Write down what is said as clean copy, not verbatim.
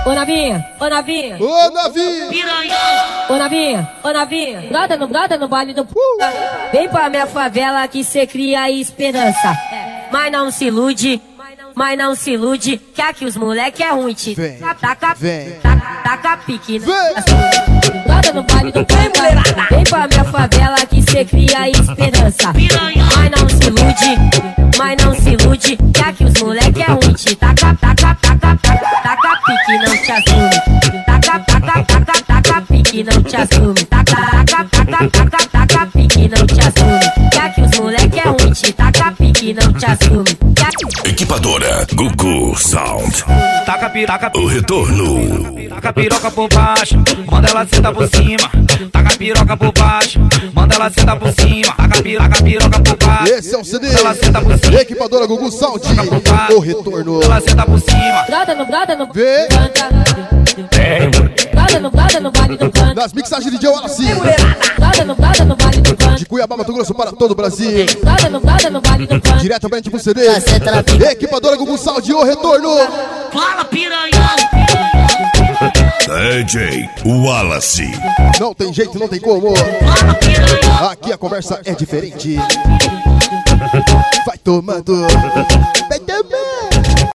Ô Navinha, ô Navinha, Ô Navinha, ô Navinha, ô Navinha, brota no baile do p***. Vem pra minha favela que cê cria esperança. Mas não se ilude, que aqui os moleque é ruim, te Vem, taca pique, brota no baile do p***. Vem pra minha favela que cê cria esperança. Mas não se ilude, que aqui os moleque é ruim, te taca pique, não te assume. Taca pique, não te assume. Taca pique, não te assume. Que aqui os moleque é ruim, te taca pique, não te assume. Equipadora Gugu Sound. Taca o retorno. Taca piroca por baixo, manda ela sentar por cima. Taca piroca por baixo, manda ela sentar por cima. Taca piroca por baixo. Esse é o CD. Ela senta por cima. Equipadora Gugu Sound. O retorno. Ela senta por cima. Brota no Vê. Brota no baile do canto. Das mixagens de Joe Wallace. Brota no baile do canto. De Cuiabá, Mato Grosso para todo o Brasil. Brota no baile do canto. Diretamente pro CD. Equipadora Gugu Sound. O retorno. Fala, piranha! DJ Wallace. Não tem jeito, não tem como. Fala, piranha! Aqui a conversa é diferente. Vai tomando.